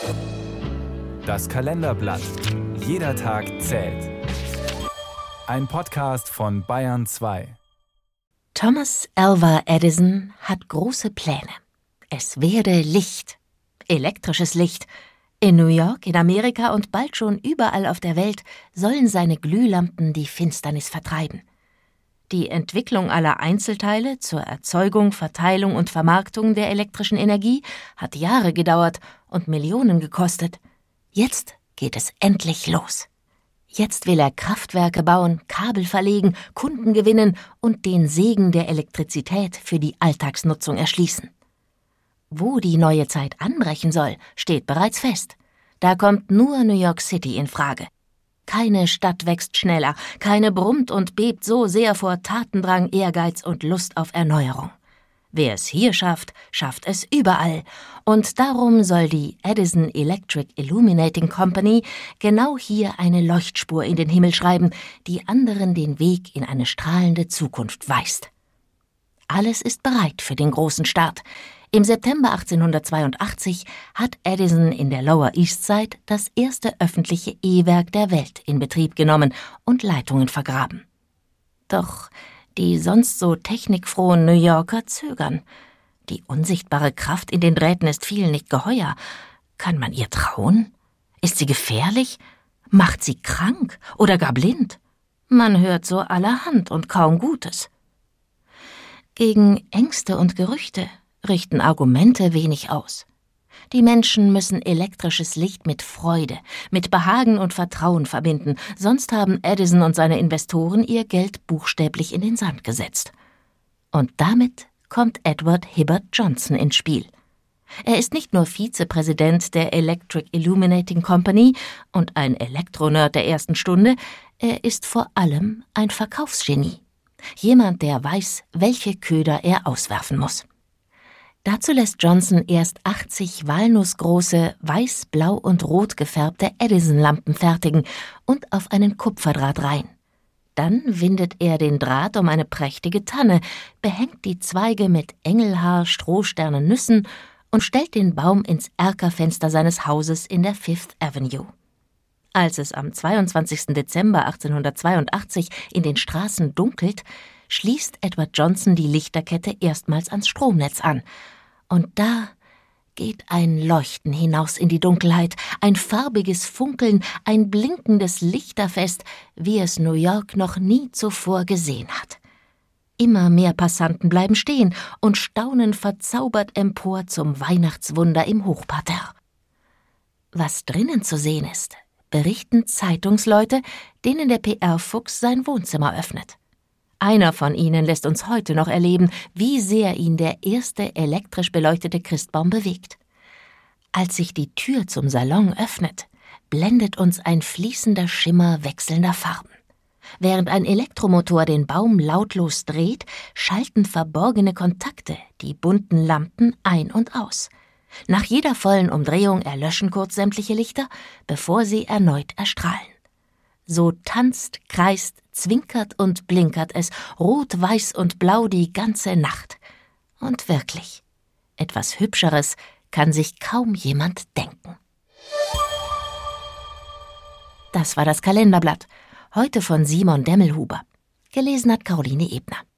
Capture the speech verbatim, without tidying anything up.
Das Kalenderblatt. Jeder Tag zählt. Ein Podcast von Bayern zwei. Thomas Alva Edison hat große Pläne. Es werde Licht, elektrisches Licht. In New York, in Amerika und bald schon überall auf der Welt sollen seine Glühlampen die Finsternis vertreiben. Die Entwicklung aller Einzelteile zur Erzeugung, Verteilung und Vermarktung der elektrischen Energie hat Jahre gedauert und Millionen gekostet. Jetzt geht es endlich los. Jetzt will er Kraftwerke bauen, Kabel verlegen, Kunden gewinnen und den Segen der Elektrizität für die Alltagsnutzung erschließen. Wo die neue Zeit anbrechen soll, steht bereits fest. Da kommt nur New York City in Frage. Keine Stadt wächst schneller, keine brummt und bebt so sehr vor Tatendrang, Ehrgeiz und Lust auf Erneuerung. Wer es hier schafft, schafft es überall. Und darum soll die Edison Electric Illuminating Company genau hier eine Leuchtspur in den Himmel schreiben, die anderen den Weg in eine strahlende Zukunft weist. Alles ist bereit für den großen Start. Im September achtzehnhundertzweiundachtzig hat Edison in der Lower East Side das erste öffentliche E-Werk der Welt in Betrieb genommen und Leitungen vergraben. Doch die sonst so technikfrohen New Yorker zögern. Die unsichtbare Kraft in den Drähten ist vielen nicht geheuer. Kann man ihr trauen? Ist sie gefährlich? Macht sie krank oder gar blind? Man hört so allerhand und kaum Gutes. Gegen Ängste und Gerüchte richten Argumente wenig aus. Die Menschen müssen elektrisches Licht mit Freude, mit Behagen und Vertrauen verbinden, sonst haben Edison und seine Investoren ihr Geld buchstäblich in den Sand gesetzt. Und damit kommt Edward Hibbert Johnson ins Spiel. Er ist nicht nur Vizepräsident der Electric Illuminating Company und ein Elektronerd der ersten Stunde, er ist vor allem ein Verkaufsgenie. Jemand, der weiß, welche Köder er auswerfen muss. Dazu lässt Johnson erst achtzig walnussgroße, weiß, blau und rot gefärbte Edison-Lampen fertigen und auf einen Kupferdraht reihen. Dann windet er den Draht um eine prächtige Tanne, behängt die Zweige mit Engelhaar, Strohsternen, Nüssen und stellt den Baum ins Erkerfenster seines Hauses in der Fifth Avenue. Als es am zweiundzwanzigsten Dezember achtzehnhundertzweiundachtzig in den Straßen dunkelt, schließt Edward Johnson die Lichterkette erstmals ans Stromnetz an. Und da geht ein Leuchten hinaus in die Dunkelheit, ein farbiges Funkeln, ein blinkendes Lichterfest, wie es New York noch nie zuvor gesehen hat. Immer mehr Passanten bleiben stehen und staunen verzaubert empor zum Weihnachtswunder im Hochparterre. Was drinnen zu sehen ist, berichten Zeitungsleute, denen der P R-Fuchs sein Wohnzimmer öffnet. Einer von ihnen lässt uns heute noch erleben, wie sehr ihn der erste elektrisch beleuchtete Christbaum bewegt. Als sich die Tür zum Salon öffnet, blendet uns ein fließender Schimmer wechselnder Farben. Während ein Elektromotor den Baum lautlos dreht, schalten verborgene Kontakte die bunten Lampen ein und aus. Nach jeder vollen Umdrehung erlöschen kurz sämtliche Lichter, bevor sie erneut erstrahlen. So tanzt, kreist, zwinkert und blinkert es, rot, weiß und blau die ganze Nacht. Und wirklich, etwas Hübscheres kann sich kaum jemand denken. Das war das Kalenderblatt, heute von Simon Demmelhuber. Gelesen hat Caroline Ebner.